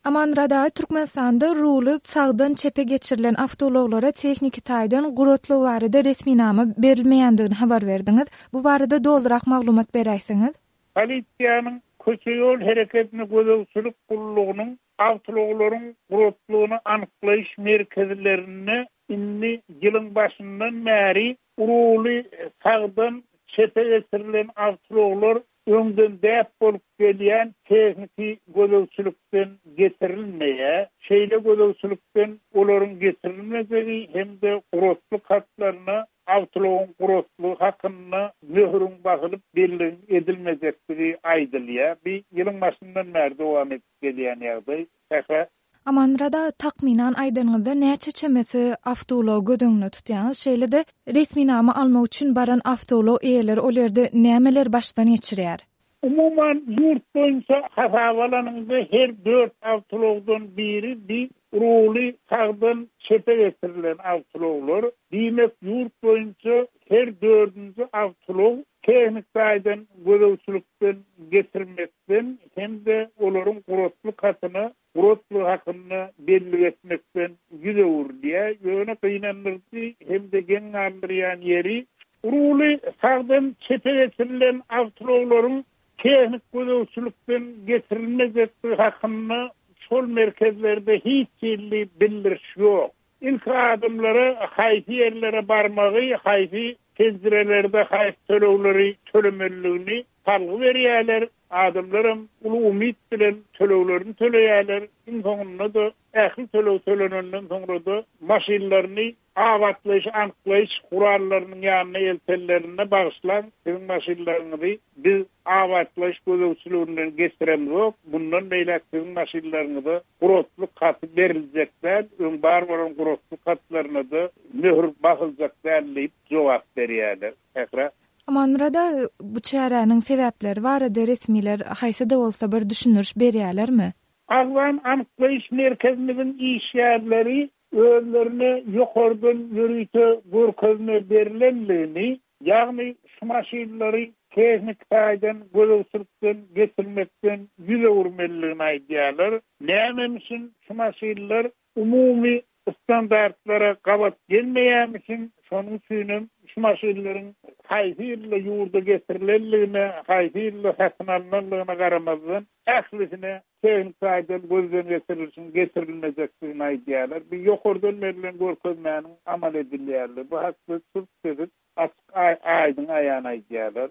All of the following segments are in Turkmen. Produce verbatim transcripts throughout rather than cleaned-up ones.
Amanrada Türkmenistanda ruly sagdan çepe geçirilen avtologlara tehnik taýdan gurotlu barada resminama berilmeýändigini habar berdiňiz. Bu barada doldurak maglumat beräýsiňiz? Polisiýanyň köçe ýol hereketini gözegçilik gurulugynyň avtologlaryň gurotlugyny anyklaýyş merkezlerini inni ýylyň başyndan bäri ruly sagdan çepe geçirilen avtologlar öňden däp bolup gelýän tehniki gözegçilikden getirilmeýe, şeýle gözegçilikden olaryň getirilmejegi hemde gurotlyk hatlaryna avtologyň gurotlygy hakyna möhrüň bagylyp belli edilmejekdigi aýdylýar. Bir ýylyň başyndan bäri dowam edip gelýän ýagdaý. Amanrada takminan aýdaňyzda näçe çemesi avtolog gödüňni tutýan, şeýle de resminama almak üçin baran avtolog eýeleri olerde nämeler başdan geçirýär? Umuman ýurt boýunça hasabalanyňda her dört avtologdan biri bir ruly sagdan çepe getirilen avtologlar. Diýmek ýurt boýunça her dördüncü avtolog tehnik taýdan gözegçilikden getirmekden hemde olaryň gurotlyk hakyny gurotlyk hakyny belli etmekden ýüzewur diýe ýöne kynanyrdy hemde geň aldyrýan ýeri ruly sagdan çepe getirilen avtologlaryň tehnik gözegçilikden getirilmejekdigi hakyny şol merkezlerde hiç ýerli bildiriş ýok. İlk adımları haýsy ýerlere barmagy, haýsy tezdirelerde haýsy tölegleri tölemelligini talgy berýärler. Adamlarym ulu umyt bilen töleglerini töleýärler. Soňunda da ähli töleg tölenenden soňra da maşinlaryny awatlaýyş, anklaýyş gurallarynyň ýanyna eltellerine bagyşlan siziň maşinlaryňyzy biz awatlaýyş gözegçiliginden geçiremok. Bundan beýle siziň maşinlaryňyza gurotlyk haty beriljekler, öň bar bolan gurotlyk hatlaryna da möhür basyljaklar diýip jogap berýärler. Ähra Amanrada bu çäräniň sebäpleri barada resmiler haýsy da bolsa bir düşünürüş berýärlermi? Agwan anyklaýyş merkeziniň işgärleri özlerini ýokardan ýürüýte görkezme berilenligini, ýagny şu maşinlary tehnik taýdan gözegçilikden getirmekden ýüze urmelligini aýdýarlar. Näme üçin şu maşinlar umumy standartlara gabat gelmeýän üçin şonuň üçin şu maşinlaryň haýsy ýerle ýurda getirilenligine, haýsy ýerle satyn alınanlygyna garamazdan ählisine tehnik taýdan gözden geçirilişin getirilmejekdigini aýdýarlar. Bir ýokardan berilen görkezmäniň amal edilýärli. Bu hakda sırf sözüp aýdyň aýany aýdýarlar.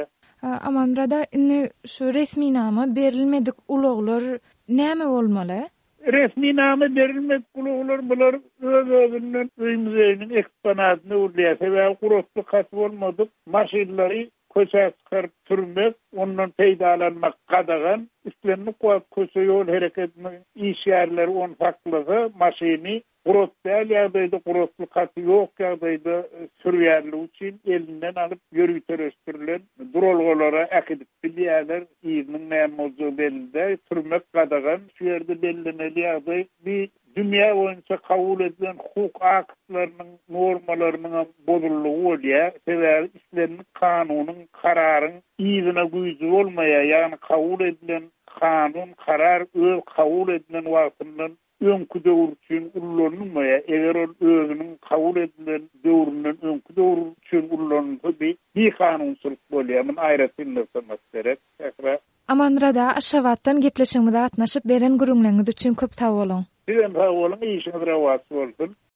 Amanrada indi şu resminama berilmedik uluglar näme bolmaly? Resminama berilmek uluglar bular öz-özünden öýmüzeyniň eksponatyny urlýar. Sebäbi gurotlyk haty bolmadyk maşinlary köçe çykaryp türmek, ondan peýdalanmak gadagan, üstlenip goýup köçe ýol hereketiniň işgärleri on faklygy maşiny gurot däl ýagdaýda gurotlyk haty ýok ýagdaýda sürýärlik üçin elinden alyp ýörüýtürülen durolgalara äkidip bilýärler. Ýygynyň näme boljagy belli, türmek gadagan, şu ýerde belleneli ýagdaý bir dünýä boýunça kabul edilen hukuk aktlarynyň normalarynyň bozulmagy bolýar. Sebäbi islenýän kanunyň kararyň ýygyna güýji bolmaýar, ýagny kabul edilen kanun, karar öz kabul edilen wagtyndan öňkü döwür üçin ullanylmaýar. Eger ol özüniň kabul edilen döwründen öňkü döwür üçin ullanylsa bir kanunçylyk bolýar. Muny aýratynlar gerek. Amanrada aşawatdan gepleşigimizde gatnaşyp beren gürümleňiz üçin köp sag bolun. Sizem sag bolun, işiniz rawat bolsun.